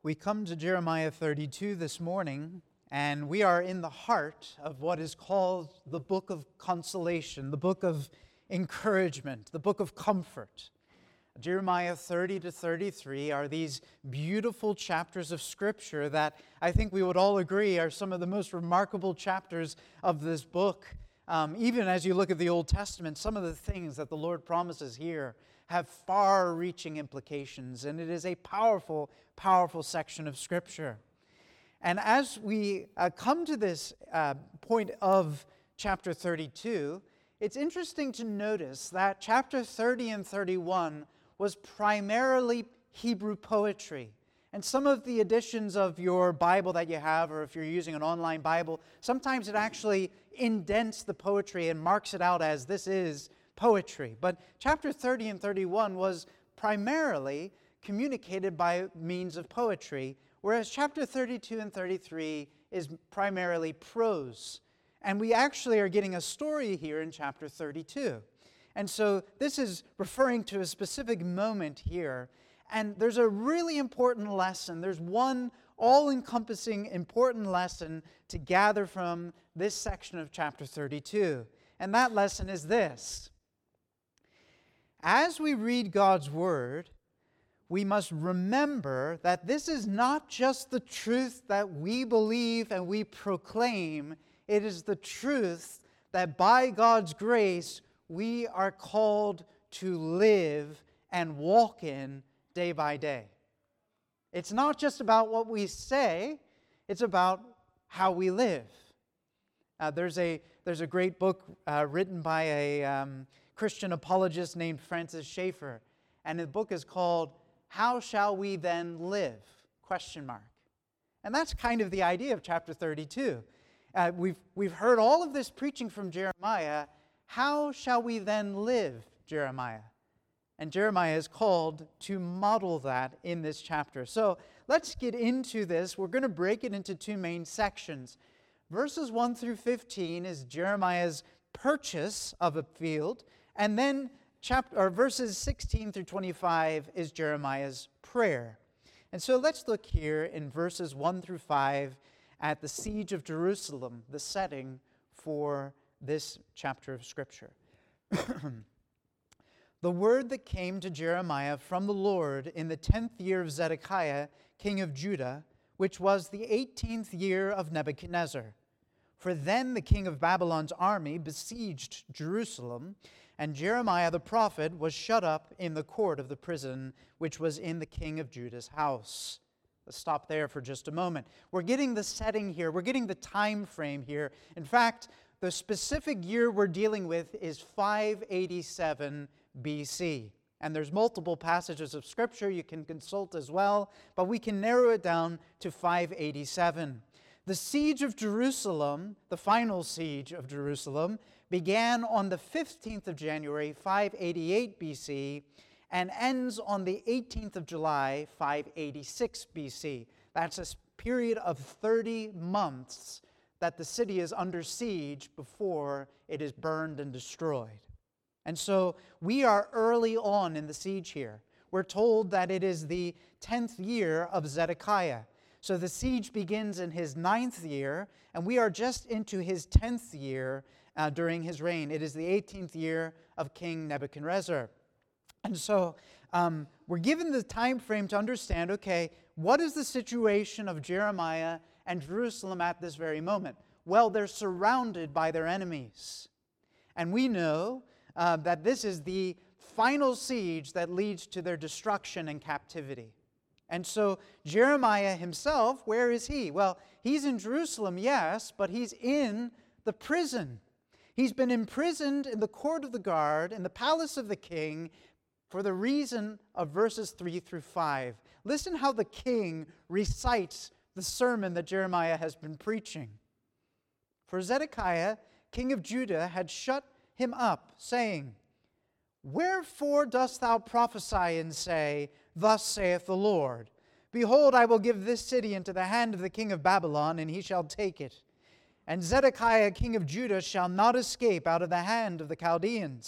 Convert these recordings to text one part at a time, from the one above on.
We come to Jeremiah 32 this morning, and we are in the heart of what is called the book of consolation, the book of encouragement, the book of comfort. Jeremiah 30 to 33 are these beautiful chapters of Scripture that I think we would all agree are some of the most remarkable chapters of this book. Even as you look at the Old Testament, some of the things that the Lord promises here have far-reaching implications, and it is a powerful, powerful section of Scripture. And as we come to this point of chapter 32, it's interesting to notice that chapter 30 and 31 was primarily Hebrew poetry. And some of the editions of your Bible that you have, or if you're using an online Bible, sometimes it actually indents the poetry and marks it out as this is poetry. But chapter 30 and 31 was primarily communicated by means of poetry, whereas chapter 32 and 33 is primarily prose. And we actually are getting a story here in chapter 32. And so this is referring to a specific moment here. And there's a really important lesson. There's one all-encompassing important lesson to gather from this section of chapter 32. And that lesson is this. As we read God's Word, we must remember that this is not just the truth that we believe and we proclaim. It is the truth that by God's grace we are called to live and walk in day by day. It's not just about what we say, it's about how we live. There's a great book written by a Christian apologist named Francis Schaeffer, and the book is called How Shall We Then Live? ? And that's kind of the idea of chapter 32. We've heard all of this preaching from Jeremiah. How shall we then live, Jeremiah? And Jeremiah is called to model that in this chapter. So let's get into this. We're going to break it into two main sections. Verses 1 through 15 is Jeremiah's purchase of a field, and then verses 16 through 25 is Jeremiah's prayer. And so let's look here in verses 1 through 5 at the siege of Jerusalem, the setting for this chapter of Scripture. The word that came to Jeremiah from the Lord in the 10th year of Zedekiah, king of Judah, which was the 18th year of Nebuchadnezzar. For then the king of Babylon's army besieged Jerusalem, and Jeremiah the prophet was shut up in the court of the prison, which was in the king of Judah's house. Let's stop there for just a moment. We're getting the setting here. We're getting the time frame here. In fact, the specific year we're dealing with is 587 BC. And there's multiple passages of Scripture you can consult as well, but we can narrow it down to 587. The siege of Jerusalem, the final siege of Jerusalem, began on the 15th of January, 588 BC, and ends on the 18th of July, 586 BC. That's a period of 30 months that the city is under siege before it is burned and destroyed. And so we are early on in the siege here. We're told that it is the 10th year of Zedekiah. So the siege begins in his 9th year, and we are just into his 10th year during his reign. It is the 18th year of King Nebuchadnezzar. And so we're given the time frame to understand, okay, what is the situation of Jeremiah and Jerusalem at this very moment? Well, they're surrounded by their enemies. And we know that this is the final siege that leads to their destruction and captivity. And so Jeremiah himself, where is he? Well, he's in Jerusalem, yes, but he's in the prison. He's been imprisoned in the court of the guard, in the palace of the king, for the reason of verses 3 through 5. Listen how the king recites the sermon that Jeremiah has been preaching. For Zedekiah, king of Judah, had shut him up, saying, Wherefore dost thou prophesy and say, Thus saith the Lord, Behold, I will give this city into the hand of the king of Babylon, and he shall take it. And Zedekiah, king of Judah, shall not escape out of the hand of the Chaldeans,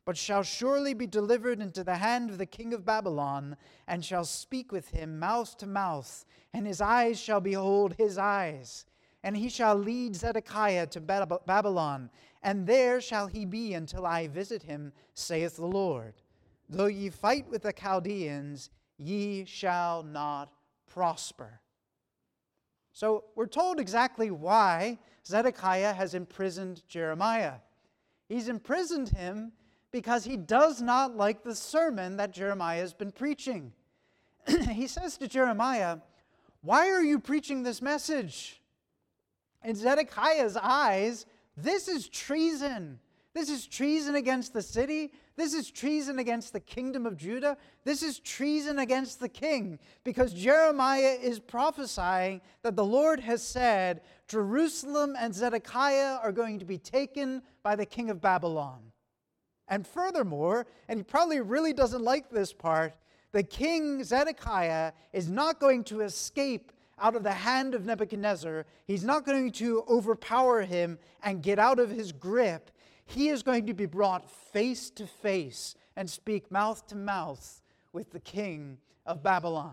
but shall surely be delivered into the hand of the king of Babylon, and shall speak with him mouth to mouth, and his eyes shall behold his eyes. And he shall lead Zedekiah to Babylon, and there shall he be until I visit him, saith the Lord. Though ye fight with the Chaldeans, ye shall not prosper. So we're told exactly why Zedekiah has imprisoned Jeremiah. He's imprisoned him because he does not like the sermon that Jeremiah has been preaching. He says to Jeremiah, "Why are you preaching this message?" In Zedekiah's eyes, this is treason. This is treason against the city. This is treason against the kingdom of Judah. This is treason against the king, because Jeremiah is prophesying that the Lord has said Jerusalem and Zedekiah are going to be taken by the king of Babylon. And furthermore, and he probably really doesn't like this part, the king Zedekiah is not going to escape out of the hand of Nebuchadnezzar. He's not going to overpower him and get out of his grip. He is going to be brought face to face and speak mouth to mouth with the king of Babylon.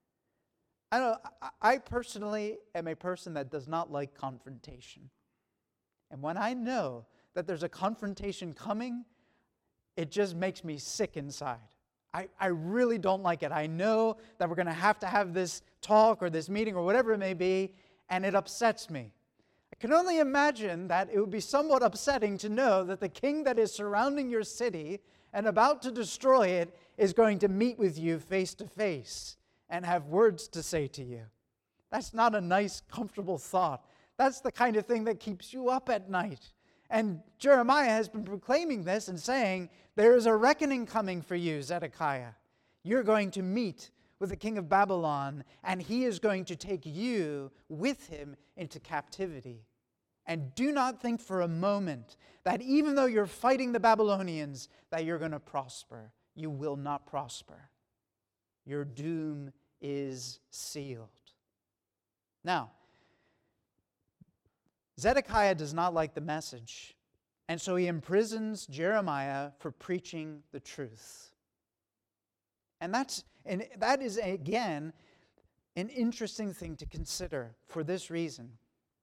I personally am a person that does not like confrontation. And when I know that there's a confrontation coming, it just makes me sick inside. I really don't like it. I know that we're going to have this talk or this meeting or whatever it may be, and it upsets me. I can only imagine that it would be somewhat upsetting to know that the king that is surrounding your city and about to destroy it is going to meet with you face to face and have words to say to you. That's not a nice, comfortable thought. That's the kind of thing that keeps you up at night. And Jeremiah has been proclaiming this and saying, there is a reckoning coming for you, Zedekiah. You're going to meet with the king of Babylon, and he is going to take you with him into captivity. And do not think for a moment that even though you're fighting the Babylonians, that you're going to prosper. You will not prosper. Your doom is sealed. Now, Zedekiah does not like the message, and so he imprisons Jeremiah for preaching the truth. And that is, again, an interesting thing to consider for this reason.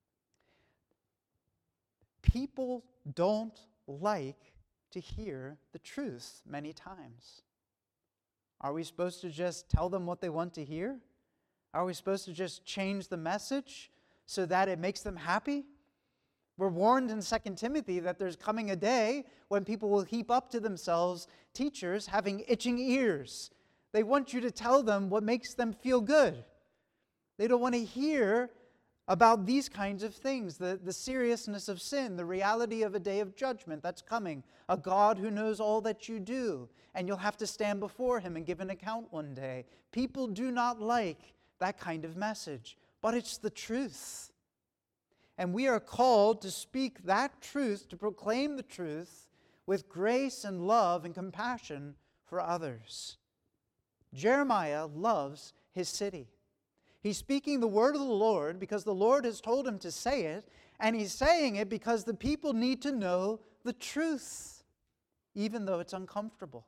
People don't like to hear the truth many times. Are we supposed to just tell them what they want to hear? Are we supposed to just change the message so that it makes them happy? We're warned in 2 Timothy that there's coming a day when people will heap up to themselves teachers having itching ears. They want you to tell them what makes them feel good. They don't want to hear about these kinds of things, the seriousness of sin, the reality of a day of judgment that's coming, a God who knows all that you do, and you'll have to stand before him and give an account one day. People do not like that kind of message, but it's the truth. And we are called to speak that truth, to proclaim the truth with grace and love and compassion for others. Jeremiah loves his city. He's speaking the word of the Lord because the Lord has told him to say it, and he's saying it because the people need to know the truth, even though it's uncomfortable.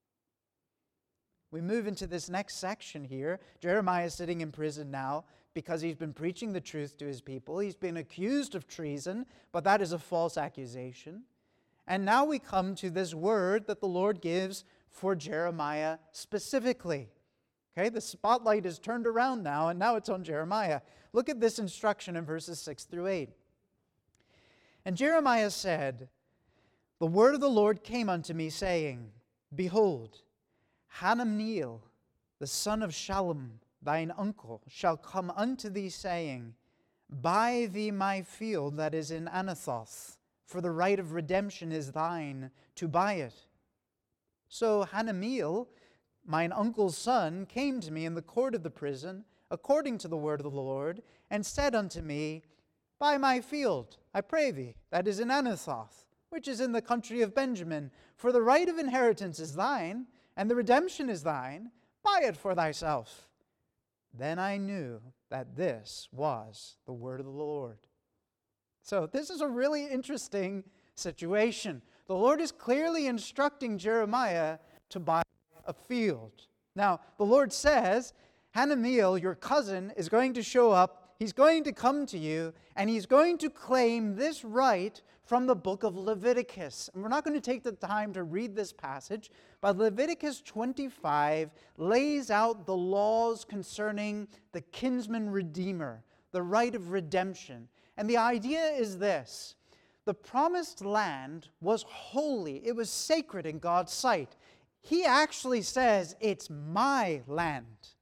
We move into this next section here. Jeremiah is sitting in prison now because he's been preaching the truth to his people. He's been accused of treason, but that is a false accusation. And now we come to this word that the Lord gives for Jeremiah specifically. Okay, the spotlight is turned around now, and now it's on Jeremiah. Look at this instruction in verses 6 through 8. And Jeremiah said, "The word of the Lord came unto me, saying, Behold, Hanameel, the son of Shallum, thine uncle, shall come unto thee, saying, Buy thee my field that is in Anathoth, for the right of redemption is thine to buy it. So Hanameel, mine uncle's son, came to me in the court of the prison, according to the word of the Lord, and said unto me, Buy my field, I pray thee, that is in Anathoth, which is in the country of Benjamin, for the right of inheritance is thine, and the redemption is thine. Buy it for thyself. Then I knew that this was the word of the Lord." So this is a really interesting situation. The Lord is clearly instructing Jeremiah to buy a field. Now, the Lord says, Hanameel, your cousin, is going to show up. He's going to come to you, and he's going to claim this right from the book of Leviticus. And we're not going to take the time to read this passage, but Leviticus 25 lays out the laws concerning the kinsman redeemer, the right of redemption. And the idea is this: the promised land was holy. It was sacred in God's sight. He actually says, it's my land.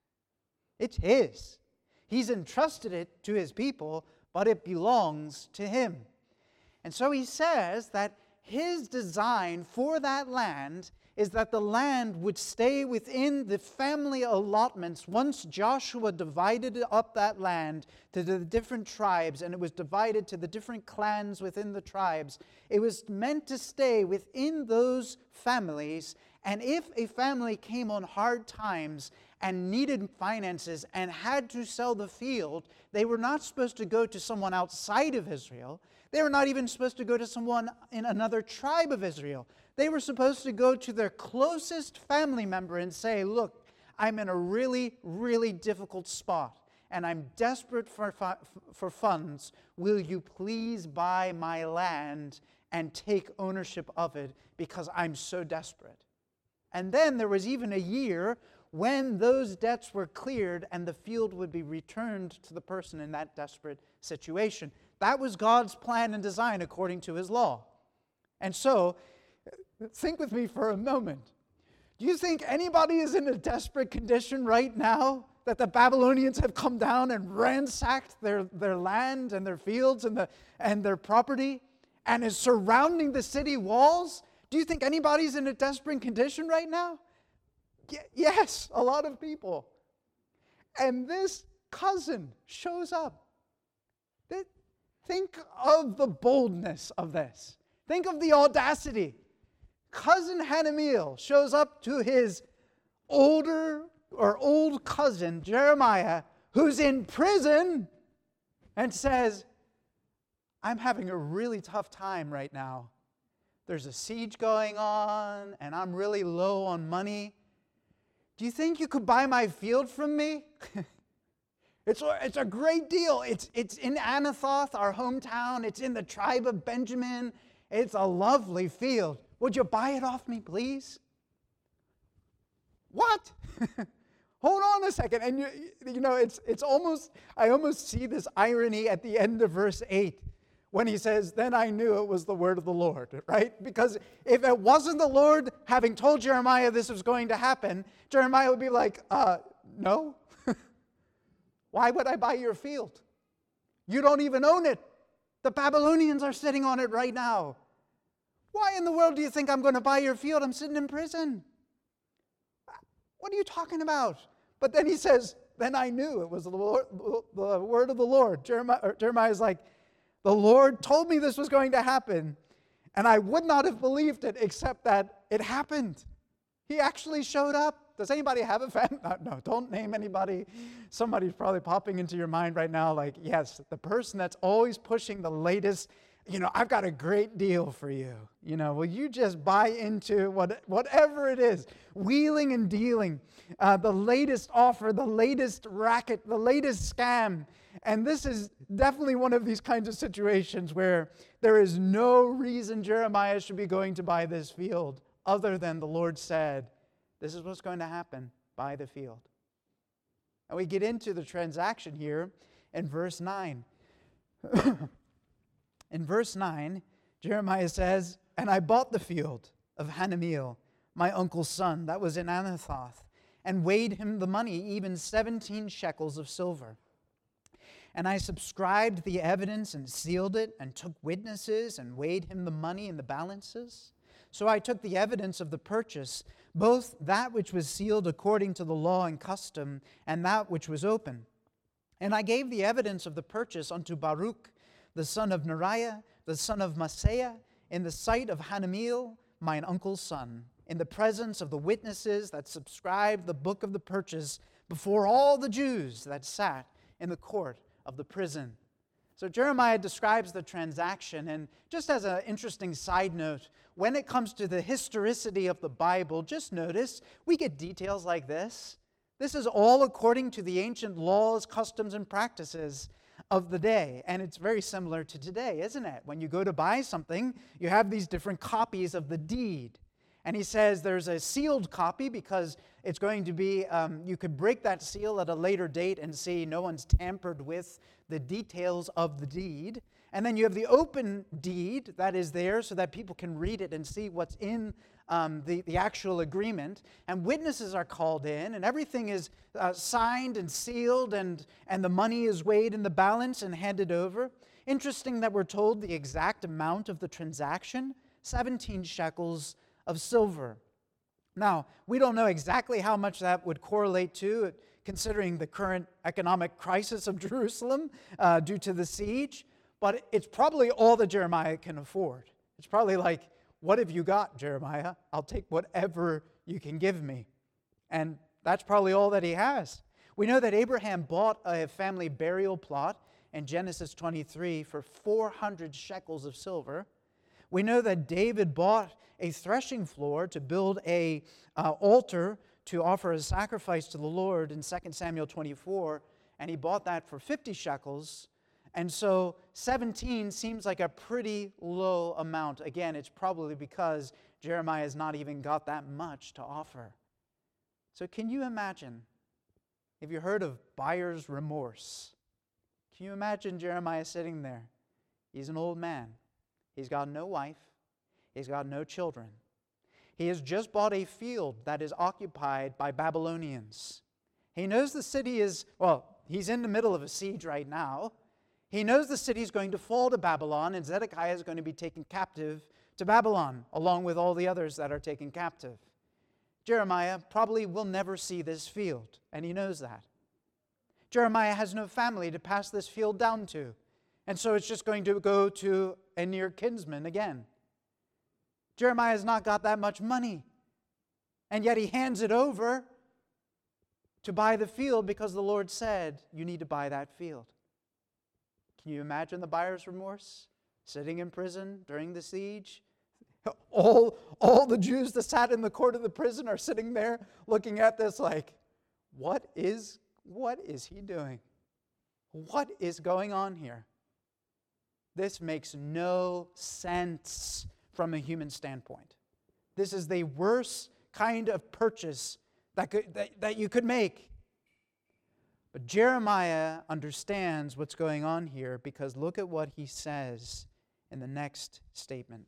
It's his. He's entrusted it to his people, but it belongs to him. And so he says that his design for that land is that the land would stay within the family allotments. Once Joshua divided up that land to the different tribes, and it was divided to the different clans within the tribes, it was meant to stay within those families. And if a family came on hard times and needed finances and had to sell the field, they were not supposed to go to someone outside of Israel. They were not even supposed to go to someone in another tribe of Israel. They were supposed to go to their closest family member and say, look, I'm in a really, really difficult spot, and I'm desperate for funds. Will you please buy my land and take ownership of it, because I'm so desperate? And then there was even a year when those debts were cleared and the field would be returned to the person in that desperate situation. That was God's plan and design according to his law. And so, think with me for a moment. Do you think anybody is in a desperate condition right now, that the Babylonians have come down and ransacked their land and their fields and their property and is surrounding the city walls? Do you think anybody's in a desperate condition right now? Yes, a lot of people. And this cousin shows up. Think of the boldness of this. Think of the audacity. Cousin Hanameel shows up to his old cousin Jeremiah, who's in prison, and says, I'm having a really tough time right now. There's a siege going on, and I'm really low on money. Do you think you could buy my field from me? It's a great deal. It's in Anathoth, our hometown. It's in the tribe of Benjamin. It's a lovely field. Would you buy it off me, please? What? Hold on a second. And you know, it's almost, I almost see this irony at the end of verse 8 when he says, then I knew it was the word of the Lord, right? Because if it wasn't the Lord having told Jeremiah this was going to happen, Jeremiah would be like, no. Why would I buy your field? You don't even own it. The Babylonians are sitting on it right now. Why in the world do you think I'm going to buy your field? I'm sitting in prison. What are you talking about? But then he says, then I knew it was the word of the Lord. Jeremiah's like, the Lord told me this was going to happen, and I would not have believed it except that it happened. He actually showed up. Does anybody have a fan? No, don't name anybody. Somebody's probably popping into your mind right now like, yes, the person that's always pushing the latest, I've got a great deal for you. Will you just buy into whatever it is, wheeling and dealing, the latest offer, the latest racket, the latest scam. And this is definitely one of these kinds of situations where there is no reason Jeremiah should be going to buy this field other than the Lord said, this is what's going to happen. Buy the field. And we get into the transaction here in verse 9. In verse 9, Jeremiah says, and I bought the field of Hanameel, my uncle's son, that was in Anathoth, and weighed him the money, even 17 shekels of silver. And I subscribed the evidence and sealed it, and took witnesses and weighed him the money in the balances. So I took the evidence of the purchase, both that which was sealed according to the law and custom, and that which was open. And I gave the evidence of the purchase unto Baruch, the son of Neriah, the son of Maaseiah, in the sight of Hanameel, mine uncle's son, in the presence of the witnesses that subscribed the book of the purchase, before all the Jews that sat in the court of the prison. So Jeremiah describes the transaction, and just as an interesting side note, when it comes to the historicity of the Bible, just notice we get details like this. This is all according to the ancient laws, customs, and practices of the day. And it's very similar to today, isn't it? When you go to buy something, you have these different copies of the deed. And he says there's a sealed copy because it's going to be, you could break that seal at a later date and see no one's tampered with the details of the deed. And then you have the open deed that is there so that people can read it and see what's in the actual agreement. And witnesses are called in, and everything is signed and sealed, and the money is weighed in the balance and handed over. Interesting that we're told the exact amount of the transaction, 17 shekels of silver. Now, we don't know exactly how much that would correlate to, considering the current economic crisis of Jerusalem due to the siege, but it's probably all that Jeremiah can afford. It's probably like, what have you got, Jeremiah? I'll take whatever you can give me. And that's probably all that he has. We know that Abraham bought a family burial plot in Genesis 23 for 400 shekels of silver. We know that David bought a threshing floor to build an altar to offer a sacrifice to the Lord in 2 Samuel 24, and he bought that for 50 shekels. And so 17 seems like a pretty low amount. Again, it's probably because Jeremiah has not even got that much to offer. So can you imagine, have you heard of buyer's remorse? Can you imagine Jeremiah sitting there? He's an old man. He's got no wife. He's got no children. He has just bought a field that is occupied by Babylonians. He knows the city is, he's in the middle of a siege right now. He knows the city is going to fall to Babylon, and Zedekiah is going to be taken captive to Babylon, along with all the others that are taken captive. Jeremiah probably will never see this field, and he knows that. Jeremiah has no family to pass this field down to, and so it's just going to go to a near kinsman again. Jeremiah has not got that much money, and yet he hands it over to buy the field because the Lord said, you need to buy that field. Can you imagine the buyer's remorse? Sitting in prison during the siege. All the Jews that sat in the court of the prison are sitting there looking at this like, what is he doing? What is going on here? This makes no sense from a human standpoint. This is the worst kind of purchase that you could make. But Jeremiah understands what's going on here because look at what he says in the next statement.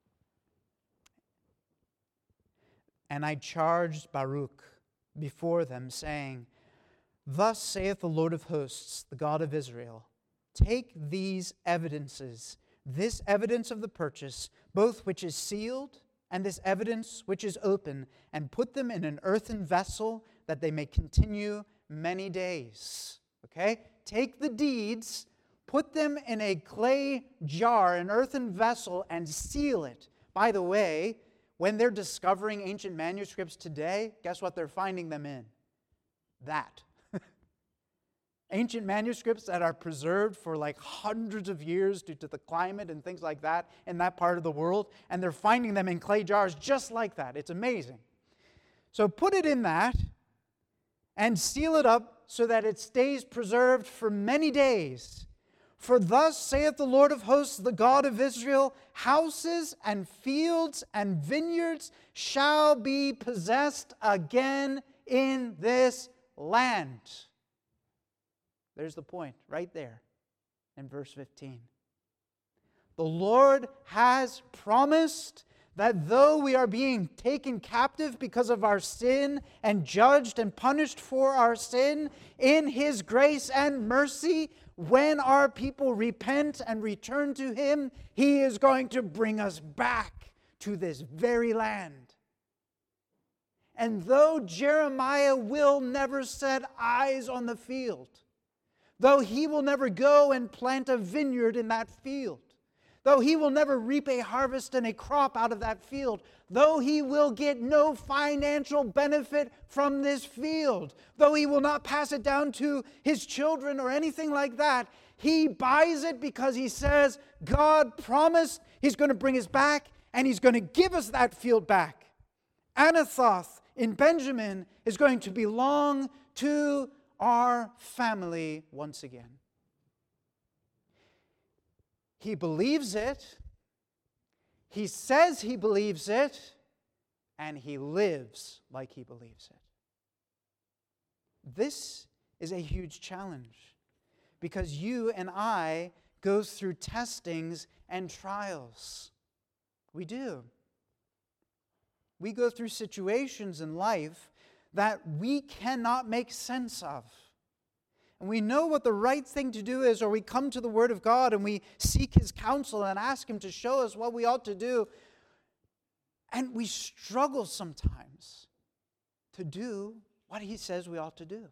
And I charged Baruch before them, saying, Thus saith the Lord of hosts, the God of Israel, take these evidences, this evidence of the purchase, both which is sealed and this evidence which is open, and put them in an earthen vessel that they may continue many days. Okay? Take the deeds, put them in a clay jar, an earthen vessel, and seal it. By the way, when they're discovering ancient manuscripts today, guess what they're finding them in? That. Ancient manuscripts that are preserved for like hundreds of years due to the climate and things like that in that part of the world, and they're finding them in clay jars just like that. It's amazing. So put it in that and seal it up so that it stays preserved for many days. For thus saith the Lord of hosts, the God of Israel, houses and fields and vineyards shall be possessed again in this land. There's the point right there in verse 15. The Lord has promised that though we are being taken captive because of our sin and judged and punished for our sin, in His grace and mercy, when our people repent and return to Him, He is going to bring us back to this very land. And though Jeremiah will never set eyes on the field, though he will never go and plant a vineyard in that field, Though he will never reap a harvest and a crop out of that field, though he will get no financial benefit from this field, though he will not pass it down to his children or anything like that, he buys it because he says, God promised he's going to bring us back and he's going to give us that field back. Anathoth in Benjamin is going to belong to our family once again. He believes it, he says he believes it, and he lives like he believes it. This is a huge challenge because you and I go through testings and trials. We do. We go through situations in life that we cannot make sense of. And we know what the right thing to do is, or we come to the Word of God and we seek His counsel and ask Him to show us what we ought to do. And we struggle sometimes to do what He says we ought to do.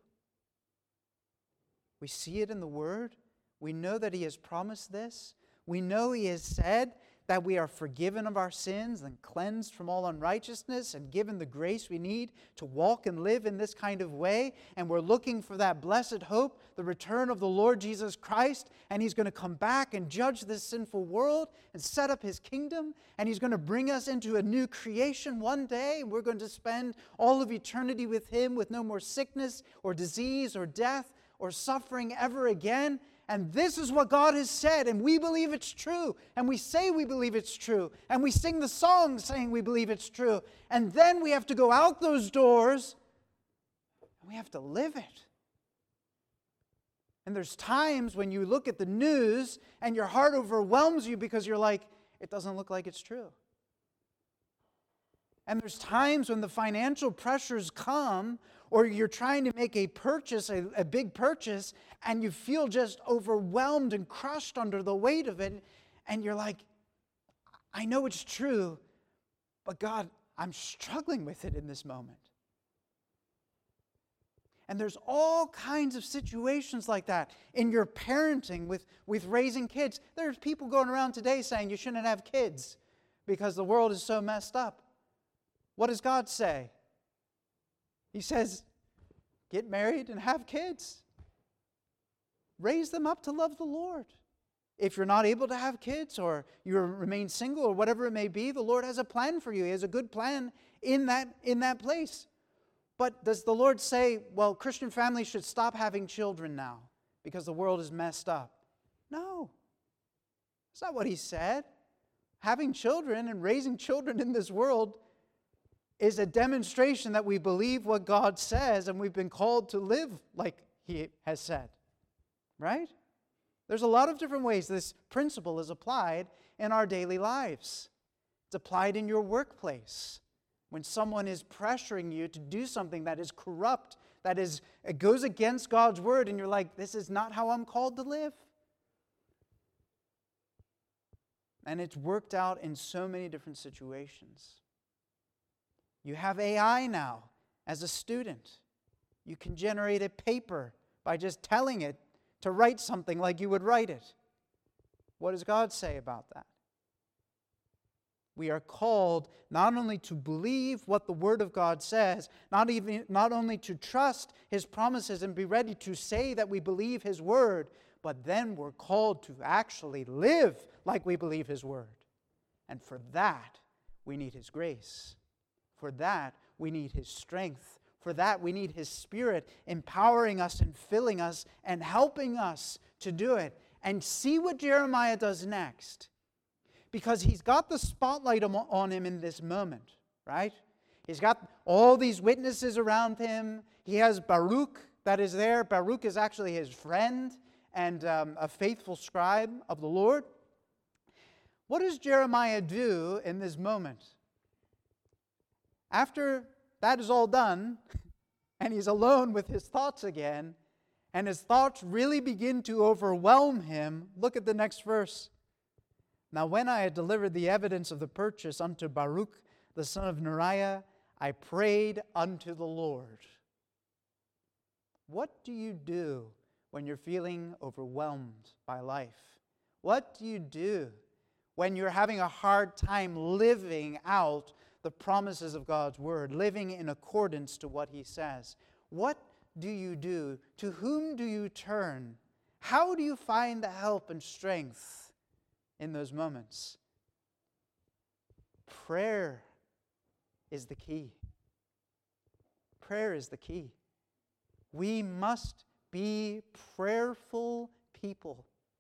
We see it in the Word. We know that He has promised this. We know He has said that we are forgiven of our sins and cleansed from all unrighteousness and given the grace we need to walk and live in this kind of way. And we're looking for that blessed hope, the return of the Lord Jesus Christ. And He's going to come back and judge this sinful world and set up His kingdom. And He's going to bring us into a new creation one day. And we're going to spend all of eternity with Him with no more sickness or disease or death or suffering ever again. And this is what God has said, and we believe it's true, and we say we believe it's true, and we sing the song saying we believe it's true, and then we have to go out those doors, and we have to live it. And there's times when you look at the news, and your heart overwhelms you because you're like, it doesn't look like it's true. And there's times when the financial pressures come, or you're trying to make a purchase, a big purchase, and you feel just overwhelmed and crushed under the weight of it, and you're like, I know it's true, but God, I'm struggling with it in this moment. And there's all kinds of situations like that in your parenting with raising kids. There's people going around today saying you shouldn't have kids because the world is so messed up. What does God say? He says, get married and have kids. Raise them up to love the Lord. If you're not able to have kids or you remain single or whatever it may be, the Lord has a plan for you. He has a good plan in that place. But does the Lord say, well, Christian families should stop having children now because the world is messed up? No. That's not what He said. Having children and raising children in this world is a demonstration that we believe what God says and we've been called to live like He has said. Right? There's a lot of different ways this principle is applied in our daily lives. It's applied in your workplace. When someone is pressuring you to do something that is corrupt, it goes against God's word, and you're like, this is not how I'm called to live. And it's worked out in so many different situations. You have AI now as a student. You can generate a paper by just telling it to write something like you would write it. What does God say about that? We are called not only to believe what the Word of God says, not only to trust His promises and be ready to say that we believe His Word, but then we're called to actually live like we believe His Word. And for that, we need His grace. For that, we need His strength. For that, we need His Spirit empowering us and filling us and helping us to do it. And see what Jeremiah does next. Because he's got the spotlight on him in this moment, right? He's got all these witnesses around him. He has Baruch that is there. Baruch is actually his friend and a faithful scribe of the Lord. What does Jeremiah do in this moment? After that is all done, and he's alone with his thoughts again, and his thoughts really begin to overwhelm him, look at the next verse. Now when I had delivered the evidence of the purchase unto Baruch, the son of Neriah, I prayed unto the Lord. What do you do when you're feeling overwhelmed by life? What do you do when you're having a hard time living out the promises of God's word, living in accordance to what he says, what do you do? To whom do you turn? How do you find the help and strength in those moments? Prayer is the key. Prayer is the key. We must be prayerful people,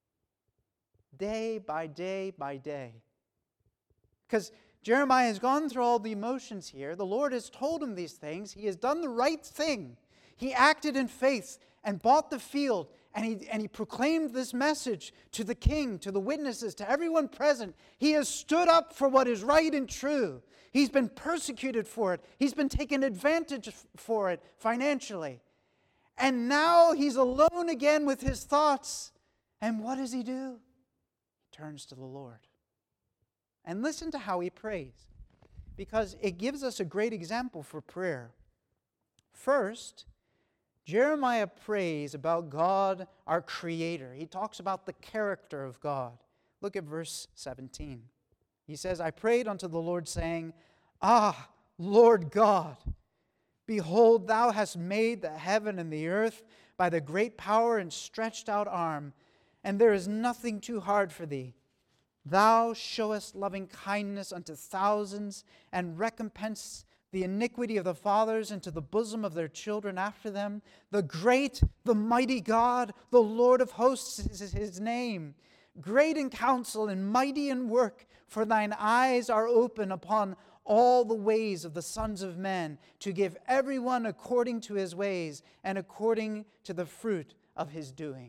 day by day by day. Because Jeremiah has gone through all the emotions here. The Lord has told him these things. He has done the right thing. He acted in faith and bought the field, and he proclaimed this message to the king, to the witnesses, to everyone present. He has stood up for what is right and true. He's been persecuted for it. He's been taken advantage for it financially. And now he's alone again with his thoughts. And what does he do? He turns to the Lord. And listen to how he prays, because it gives us a great example for prayer. First, Jeremiah prays about God, our Creator. He talks about the character of God. Look at verse 17. He says, I prayed unto the Lord, saying, Ah, Lord God, behold, thou hast made the heaven and the earth by the great power and stretched out arm, and there is nothing too hard for thee. Thou showest loving kindness unto thousands, and recompense the iniquity of the fathers into the bosom of their children after them. The great, the mighty God, the Lord of hosts is his name. Great in counsel and mighty in work, for thine eyes are open upon all the ways of the sons of men, to give everyone according to his ways and according to the fruit of his doing.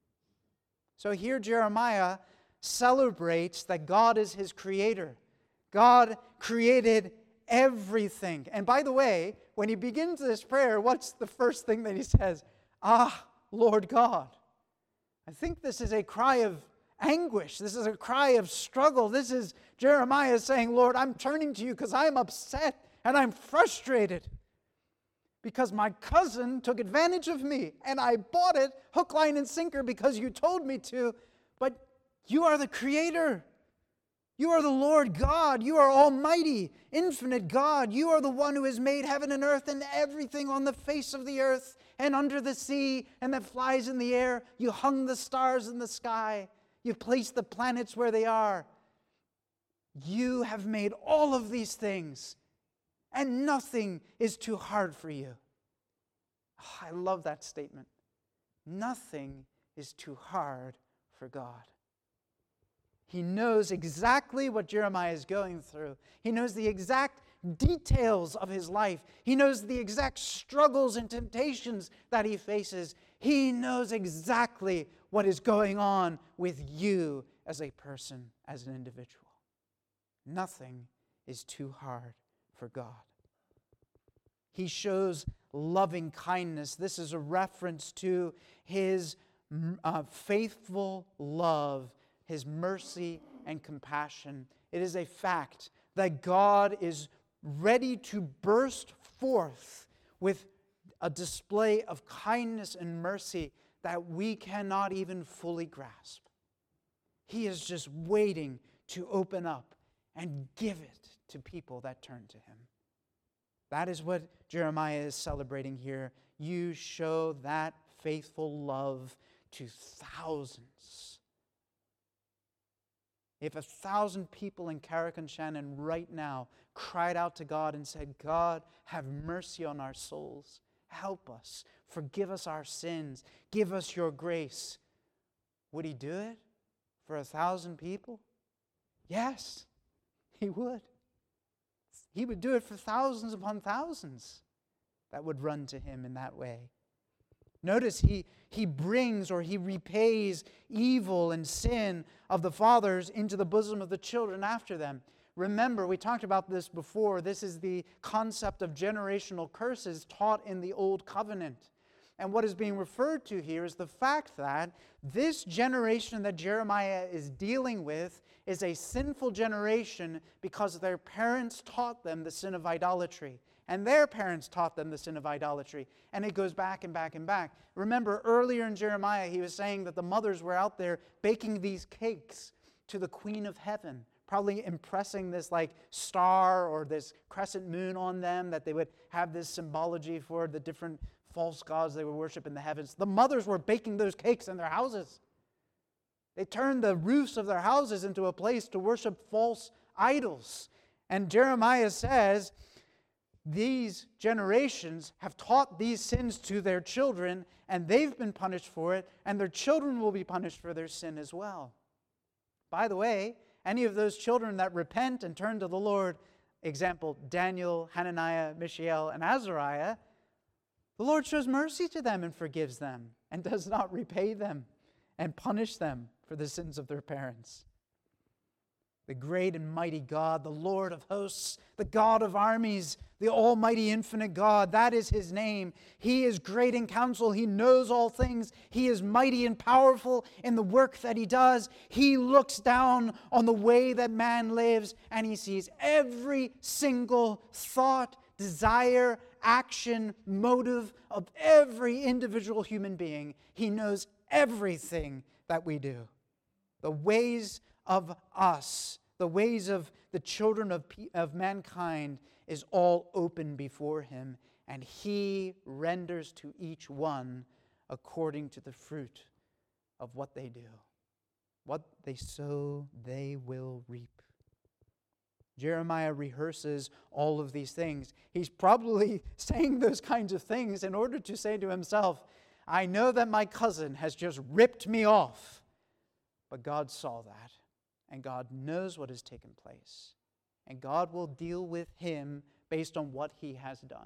So here Jeremiah celebrates that God is his creator. God created everything. And by the way, when he begins this prayer, what's the first thing that he says? Ah, Lord God. I think this is a cry of anguish. This is a cry of struggle. This is Jeremiah saying, Lord, I'm turning to you because I'm upset and I'm frustrated because my cousin took advantage of me and I bought it hook, line, and sinker because you told me to, but you are the creator. You are the Lord God. You are almighty, infinite God. You are the one who has made heaven and earth and everything on the face of the earth and under the sea and that flies in the air. You hung the stars in the sky. You've placed the planets where they are. You have made all of these things, and nothing is too hard for you. Oh, I love that statement. Nothing is too hard for God. He knows exactly what Jeremiah is going through. He knows the exact details of his life. He knows the exact struggles and temptations that he faces. He knows exactly what is going on with you as a person, as an individual. Nothing is too hard for God. He shows loving kindness. This is a reference to his faithful love, his mercy and compassion. It is a fact that God is ready to burst forth with a display of kindness and mercy that we cannot even fully grasp. He is just waiting to open up and give it to people that turn to him. That is what Jeremiah is celebrating here. You show that faithful love to thousands. If 1,000 people in Carrick-on-Shannon right now cried out to God and said, God, have mercy on our souls. Help us. Forgive us our sins. Give us your grace. Would he do it for 1,000 people? Yes, he would. He would do it for thousands upon thousands that would run to him in that way. Notice he brings or he repays evil and sin of the fathers into the bosom of the children after them. Remember, we talked about this before. This is the concept of generational curses taught in the Old Covenant. And what is being referred to here is the fact that this generation that Jeremiah is dealing with is a sinful generation because their parents taught them the sin of idolatry. And their parents taught them the sin of idolatry. And it goes back and back and back. Remember, earlier in Jeremiah, he was saying that the mothers were out there baking these cakes to the Queen of Heaven, probably impressing this like star or this crescent moon on them, that they would have this symbology for the different false gods they would worship in the heavens. The mothers were baking those cakes in their houses. They turned the roofs of their houses into a place to worship false idols. And Jeremiah says, these generations have taught these sins to their children, and they've been punished for it, and their children will be punished for their sin as well. By the way, any of those children that repent and turn to the Lord, example, Daniel, Hananiah, Mishael, and Azariah, the Lord shows mercy to them and forgives them and does not repay them and punish them for the sins of their parents. The great and mighty God, the Lord of hosts, the God of armies, the almighty infinite God, that is His name. He is great in counsel. He knows all things. He is mighty and powerful in the work that He does. He looks down on the way that man lives, and He sees every single thought, desire, action, motive of every individual human being. He knows everything that we do. The ways of us, the ways of the children of mankind is all open before Him, and He renders to each one according to the fruit of what they do. What they sow, they will reap. Jeremiah rehearses all of these things. He's probably saying those kinds of things in order to say to himself, I know that my cousin has just ripped me off. But God saw that, and God knows what has taken place. And God will deal with him based on what he has done.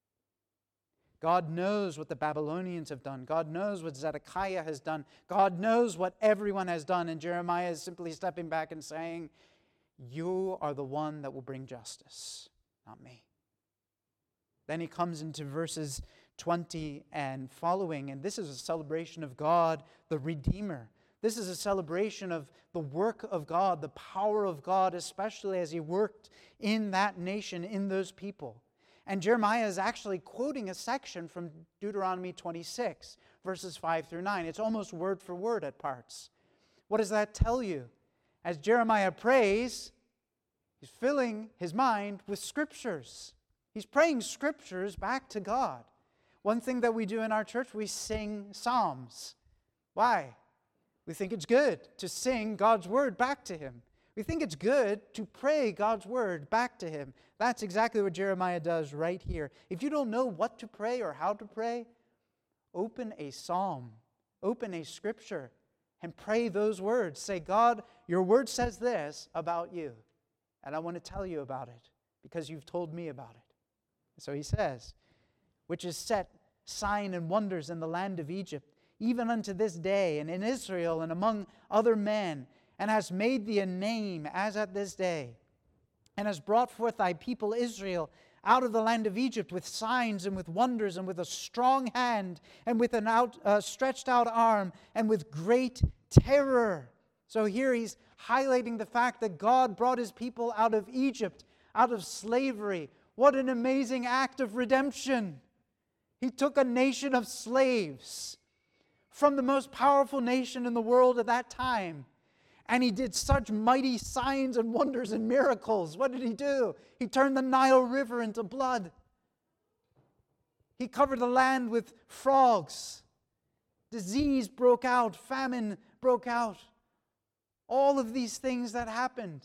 God knows what the Babylonians have done. God knows what Zedekiah has done. God knows what everyone has done. And Jeremiah is simply stepping back and saying, you are the one that will bring justice, not me. Then he comes into verses 20 and following, and this is a celebration of God, the Redeemer. This is a celebration of the work of God, the power of God, especially as He worked in that nation, in those people. And Jeremiah is actually quoting a section from Deuteronomy 26, verses 5 through 9. It's almost word for word at parts. What does that tell you? As Jeremiah prays, he's filling his mind with scriptures. He's praying scriptures back to God. One thing that we do in our church, we sing psalms. Why? We think it's good to sing God's word back to Him. We think it's good to pray God's word back to Him. That's exactly what Jeremiah does right here. If you don't know what to pray or how to pray, open a psalm, open a scripture, and pray those words. Say, God, your word says this about you, and I want to tell you about it because you've told me about it. So he says, which is set sign and wonders in the land of Egypt, even unto this day, and in Israel and among other men, and has made thee a name as at this day, and has brought forth thy people Israel out of the land of Egypt with signs and with wonders and with a strong hand and with an stretched out arm and with great terror. So here he's highlighting the fact that God brought His people out of Egypt, out of slavery. What an amazing act of redemption. He took a nation of slaves from the most powerful nation in the world at that time, and He did such mighty signs and wonders and miracles. What did He do? He turned the Nile River into blood. He covered the land with frogs. Disease broke out. Famine broke out. All of these things that happened.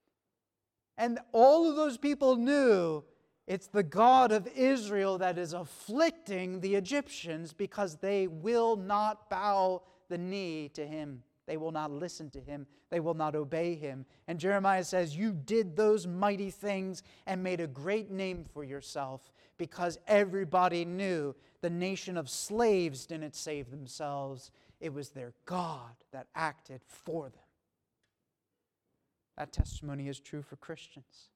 And all of those people knew it's the God of Israel that is afflicting the Egyptians because they will not bow the knee to Him. They will not listen to Him. They will not obey Him. And Jeremiah says, you did those mighty things and made a great name for yourself because everybody knew the nation of slaves didn't save themselves. It was their God that acted for them. That testimony is true for Christians.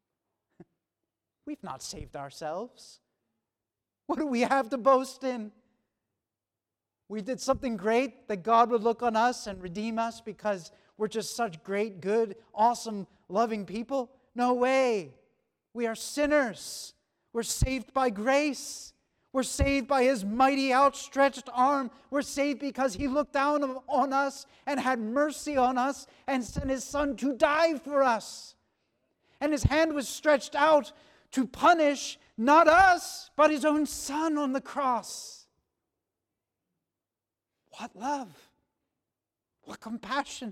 We've not saved ourselves. What do we have to boast in? We did something great that God would look on us and redeem us because we're just such great, good, awesome, loving people? No way. We are sinners. We're saved by grace. We're saved by His mighty outstretched arm. We're saved because He looked down on us and had mercy on us and sent His Son to die for us. And His hand was stretched out to punish not us, but His own Son on the cross. What love! What compassion!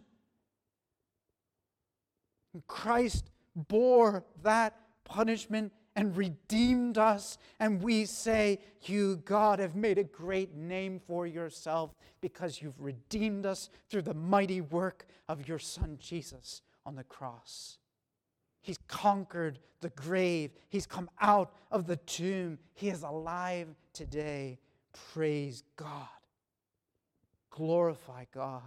And Christ bore that punishment and redeemed us. And we say, you, God, have made a great name for yourself because you've redeemed us through the mighty work of your Son Jesus on the cross. He's conquered the grave. He's come out of the tomb. He is alive today. Praise God. Glorify God.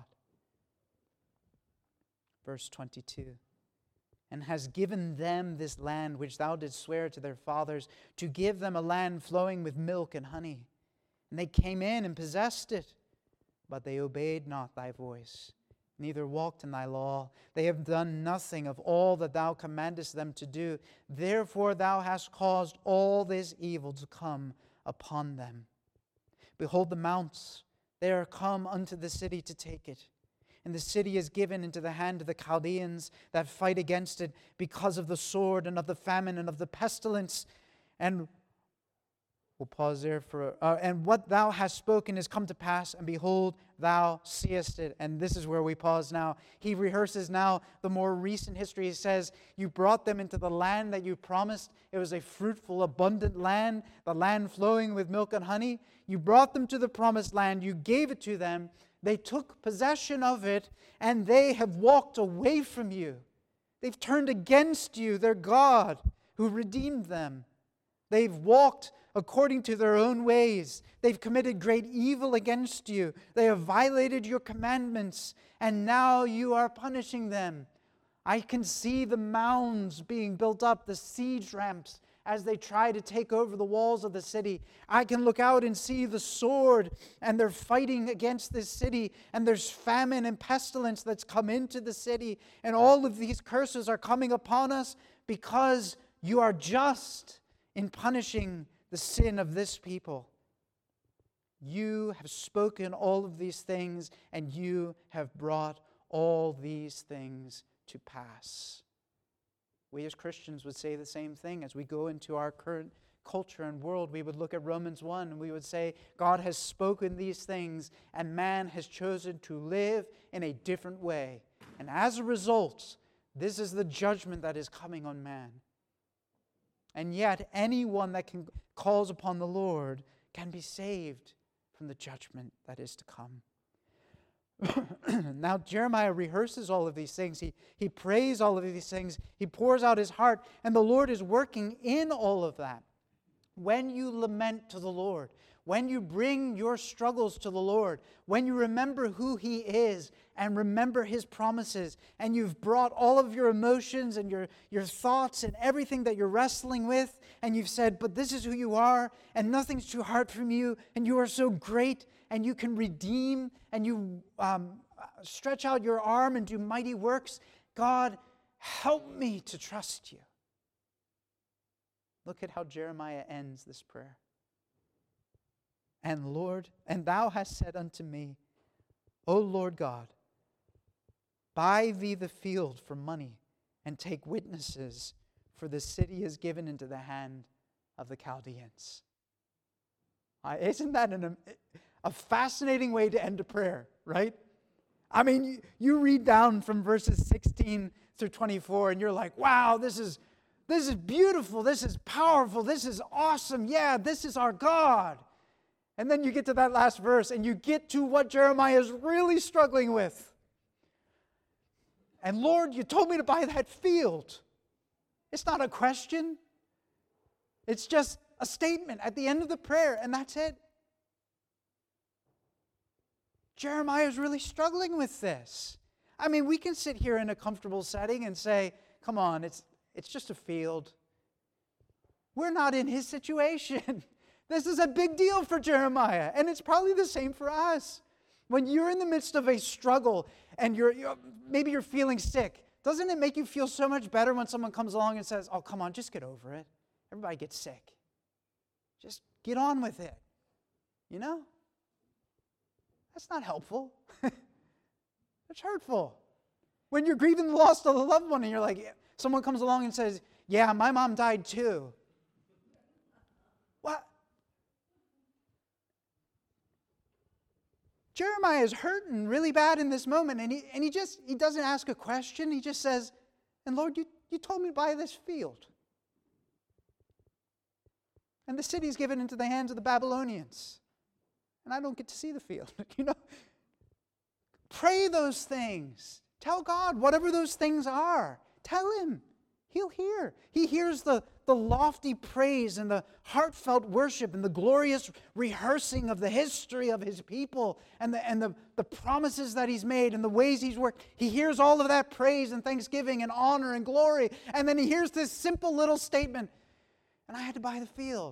Verse 22. And has given them this land which thou didst swear to their fathers, to give them a land flowing with milk and honey. And they came in and possessed it, but they obeyed not thy voice, neither walked in thy law. They have done nothing of all that thou commandest them to do. Therefore thou hast caused all this evil to come upon them. Behold the mounts, they are come unto the city to take it. And the city is given into the hand of the Chaldeans that fight against it because of the sword and of the famine and of the pestilence. And we'll pause there for... and what thou hast spoken is come to pass, and behold, thou seest it. And this is where we pause now. He rehearses now the more recent history. He says, you brought them into the land that you promised. It was a fruitful, abundant land, the land flowing with milk and honey. You brought them to the promised land. You gave it to them. They took possession of it, and they have walked away from you. They've turned against you, their God, who redeemed them. They've walked according to their own ways. They've committed great evil against you. They have violated your commandments, and now you are punishing them. I can see the mounds being built up, the siege ramps, as they try to take over the walls of the city. I can look out and see the sword, and they're fighting against this city, and there's famine and pestilence that's come into the city, and all of these curses are coming upon us because you are just in punishing the sin of this people. You have spoken all of these things, and you have brought all these things to pass. We as Christians would say the same thing as we go into our current culture and world. We would look at Romans 1 and we would say, God has spoken these things and man has chosen to live in a different way. And as a result, this is the judgment that is coming on man. And yet, anyone that calls upon the Lord can be saved from the judgment that is to come. Now Jeremiah rehearses all of these things. He prays all of these things. He pours out his heart. And the Lord is working in all of that. When you lament to the Lord, when you bring your struggles to the Lord, when you remember who He is and remember His promises, and you've brought all of your emotions and your thoughts and everything that you're wrestling with, and you've said, but this is who you are, and nothing's too hard for you, and you are so great, and you can redeem, and you stretch out your arm and do mighty works. God, help me to trust you. Look at how Jeremiah ends this prayer. And Lord, and thou hast said unto me, O Lord God, buy thee the field for money, and take witnesses, for the city is given into the hand of the Chaldeans. Isn't that a fascinating way to end a prayer, right? I mean, you read down from verses 16 through 24, and you're like, wow, this is beautiful, this is powerful, this is awesome, yeah, this is our God. And then you get to that last verse, and you get to what Jeremiah is really struggling with. And Lord, you told me to buy that field. It's not a question. It's just a statement at the end of the prayer, and that's it. Jeremiah is really struggling with this. I mean, we can sit here in a comfortable setting and say, come on, it's just a field. We're not in his situation. This is a big deal for Jeremiah, and it's probably the same for us. When you're in the midst of a struggle and maybe you're feeling sick, doesn't it make you feel so much better when someone comes along and says, oh, come on, just get over it. Everybody gets sick. Just Get on with it. You know? That's not helpful. That's hurtful. When you're grieving the loss of a loved one and you're like, someone comes along and says, yeah, my mom died too. What? Jeremiah is hurting really bad in this moment, and he doesn't ask a question. He just says, and Lord, you told me to buy this field. And the city's given into the hands of the Babylonians. And I don't get to see the field. Pray those things. Tell God whatever those things are. Tell Him. He'll hear. He hears the lofty praise and the heartfelt worship and the glorious rehearsing of the history of His people and the promises that He's made and the ways He's worked. He hears all of that praise and thanksgiving and honor and glory. And then He hears this simple little statement, and I had to buy the field.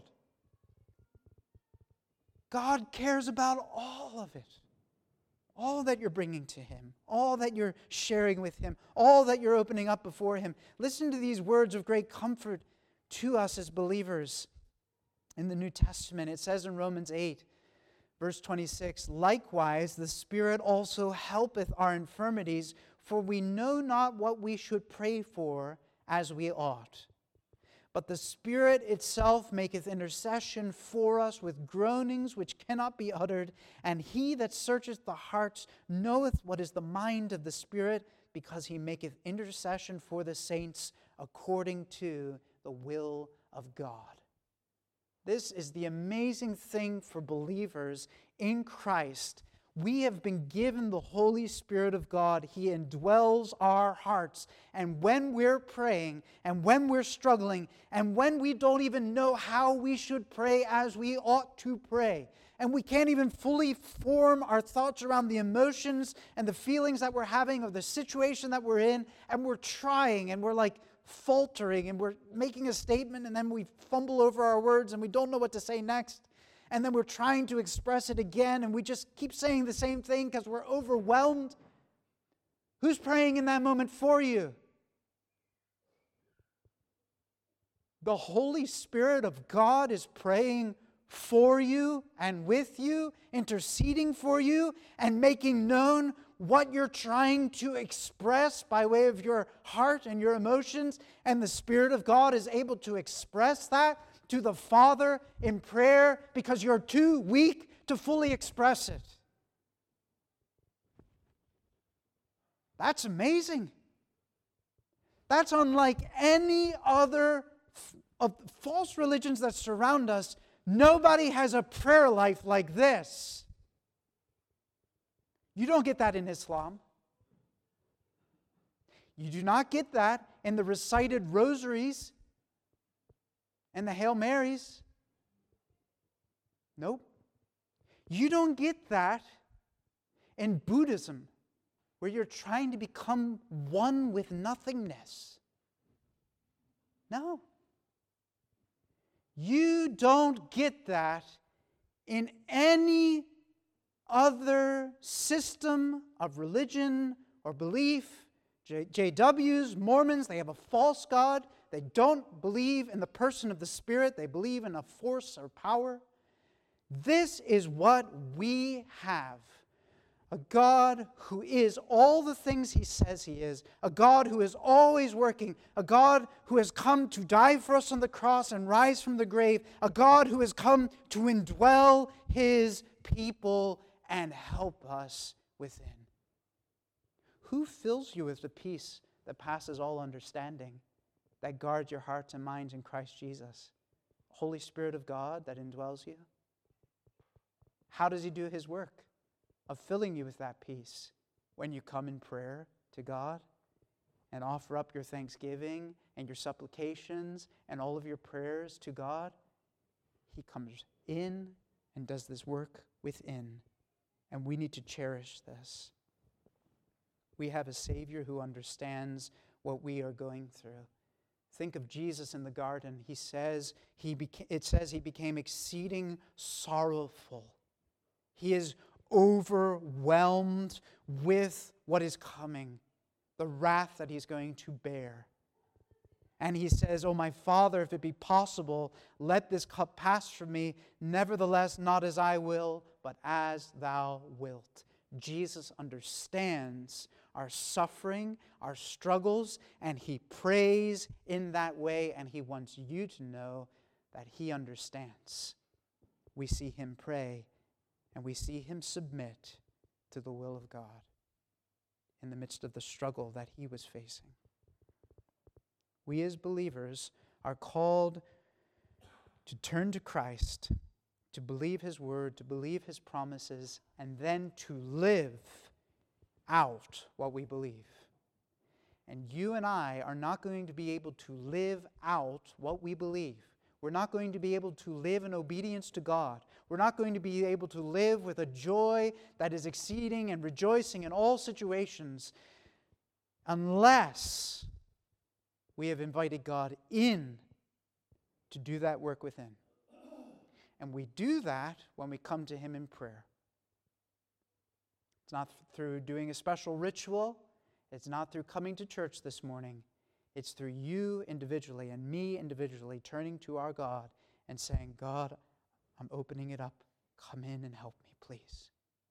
God cares about all of it. All that you're bringing to Him, all that you're sharing with Him, all that you're opening up before Him. Listen to these words of great comfort to us as believers in the New Testament. It says in Romans 8, verse 26, likewise, the Spirit also helpeth our infirmities, for we know not what we should pray for as we ought. But the Spirit itself maketh intercession for us with groanings which cannot be uttered. And He that searcheth the hearts knoweth what is the mind of the Spirit, because He maketh intercession for the saints according to the will of God. This is the amazing thing for believers in Christ. We have been given the Holy Spirit of God. He indwells our hearts. And when we're praying, and when we're struggling, and when we don't even know how we should pray as we ought to pray, and we can't even fully form our thoughts around the emotions and the feelings that we're having of the situation that we're in, and we're trying, and we're like faltering, and we're making a statement, and then we fumble over our words, and we don't know what to say next. And then we're trying to express it again, and we just keep saying the same thing because we're overwhelmed. Who's praying in that moment for you? The Holy Spirit of God is praying for you and with you, interceding for you, and making known what you're trying to express by way of your heart and your emotions. And the Spirit of God is able to express that to the Father in prayer because you're too weak to fully express it. That's amazing. That's unlike any other of false religions that surround us. Nobody has a prayer life like this. You don't get that in Islam. You do not get that in the recited rosaries and the Hail Marys. Nope. You don't get that in Buddhism, where you're trying to become one with nothingness. No. You don't get that in any other system of religion or belief. JWs, Mormons, they have a false God. They don't believe in the person of the Spirit. They believe in a force or power. This is what we have. A God who is all the things He says He is. A God who is always working. A God who has come to die for us on the cross and rise from the grave. A God who has come to indwell His people and help us within. Who fills you with the peace that passes all understanding, that guards your hearts and minds in Christ Jesus? Holy Spirit of God that indwells you? How does He do His work of filling you with that peace? When you come in prayer to God and offer up your thanksgiving and your supplications and all of your prayers to God, He comes in and does this work within. And we need to cherish this. We have a Savior who understands what we are going through. Think of Jesus in the garden. It says He became exceeding sorrowful. He is overwhelmed with what is coming, the wrath that He's going to bear. And he says, "Oh, my Father, if it be possible, let this cup pass from me. Nevertheless, not as I will, but as thou wilt." Jesus understands our suffering, our struggles, and he prays in that way, and he wants you to know that he understands. We see him pray, and we see him submit to the will of God in the midst of the struggle that he was facing. We as believers are called to turn to Christ, to believe his word, to believe his promises, and then to live out what we believe. And you and I are not going to be able to live out what we believe. We're not going to be able to live in obedience to God. We're not going to be able to live with a joy that is exceeding and rejoicing in all situations unless we have invited God in to do that work within. And we do that when we come to him in prayer. It's not through doing a special ritual. It's not through coming to church this morning. It's through you individually and me individually turning to our God and saying, "God, I'm opening it up. Come in and help me, please."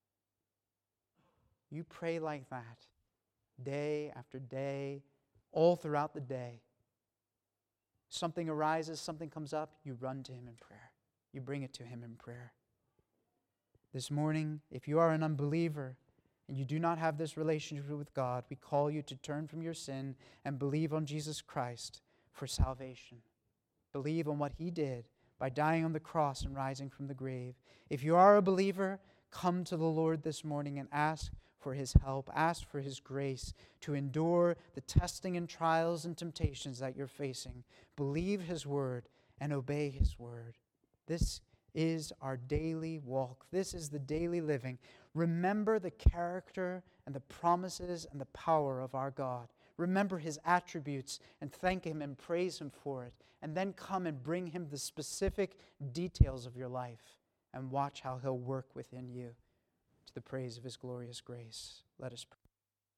You pray like that day after day, all throughout the day. Something arises, something comes up, you run to him in prayer. You bring it to him in prayer. This morning, if you are an unbeliever and you do not have this relationship with God, we call you to turn from your sin and believe on Jesus Christ for salvation. Believe on what he did by dying on the cross and rising from the grave. If you are a believer, come to the Lord this morning and ask for his help. Ask for his grace to endure the testing and trials and temptations that you're facing. Believe his word and obey his word. This is our daily walk. This is the daily living. Remember the character and the promises and the power of our God. Remember his attributes and thank him and praise him for it. And then come and bring him the specific details of your life and watch how he'll work within you to the praise of his glorious grace. Let us pray.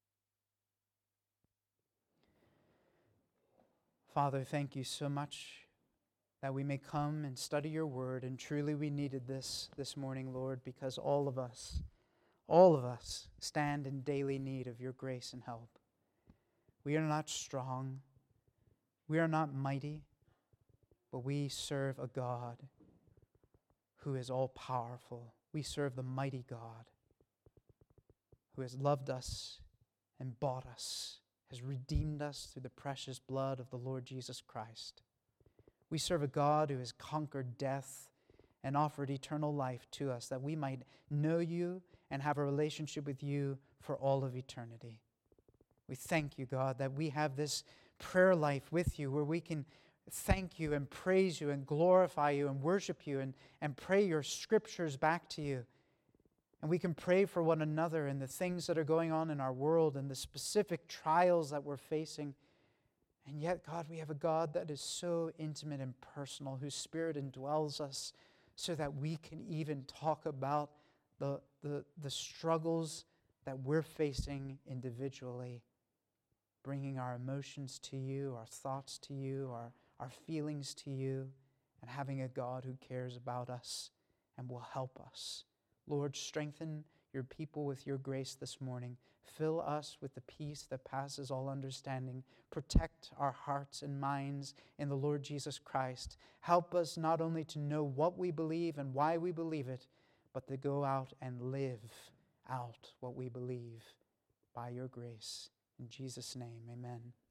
Father, thank you so much that we may come and study your word, and truly we needed this morning, Lord, because all of us stand in daily need of your grace and help. We are not strong, we are not mighty, but we serve a God who is all-powerful. We serve the mighty God who has loved us and bought us, has redeemed us through the precious blood of the Lord Jesus Christ. We serve a God who has conquered death and offered eternal life to us, that we might know you and have a relationship with you for all of eternity. We thank you, God, that we have this prayer life with you where we can thank you and praise you and glorify you and worship you and pray your scriptures back to you. And we can pray for one another and the things that are going on in our world and the specific trials that we're facing. And yet, God, we have a God that is so intimate and personal, whose Spirit indwells us so that we can even talk about the struggles that we're facing individually, bringing our emotions to you, our thoughts to you, our feelings to you, and having a God who cares about us and will help us. Lord, strengthen your people with your grace this morning. Fill us with the peace that passes all understanding. Protect our hearts and minds in the Lord Jesus Christ. Help us not only to know what we believe and why we believe it, but to go out and live out what we believe by your grace. In Jesus' name, amen.